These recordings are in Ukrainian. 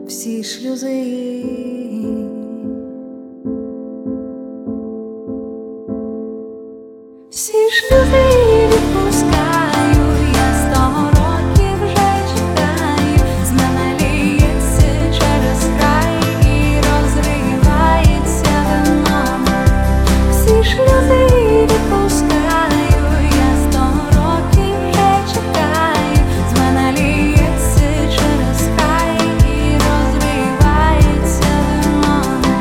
всі шлюзи. Всі шлюзи відпускаю, я 100 років вже чекаю, з мене ліється через край і розривається вино. Всі шлюзи відпускаю, я 100 років вже чекаю, з мене ліється через край і розривається вино.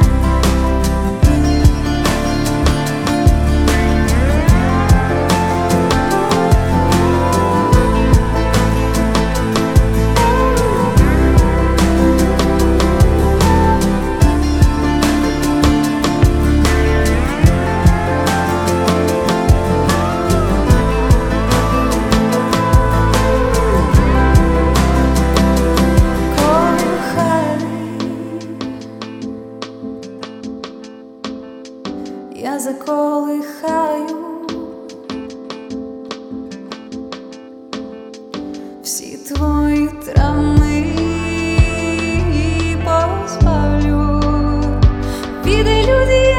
Я заколихаю всі твої травми, позбавлю від ілюзій.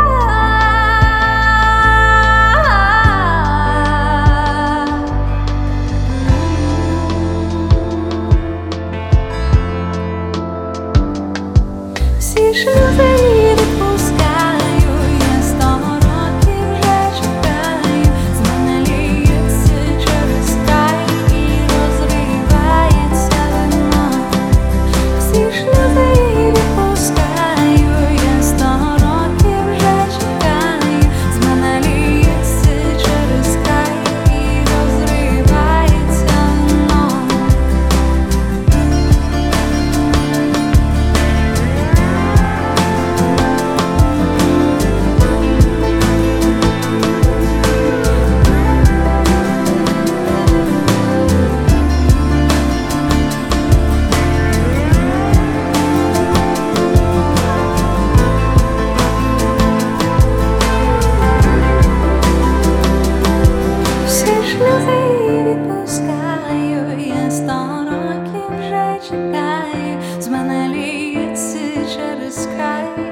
Всі шлюзи відпускаю, я 100 років вже чекаю, з мене ліється через край і розривається вино. Всі шлюзи відпускаю, я 100 років вже чекаю, з мене ліється через край і розривається вино. Всі шлюзи відпускаю, я 100 років вже чекаю, з мене ліється через край.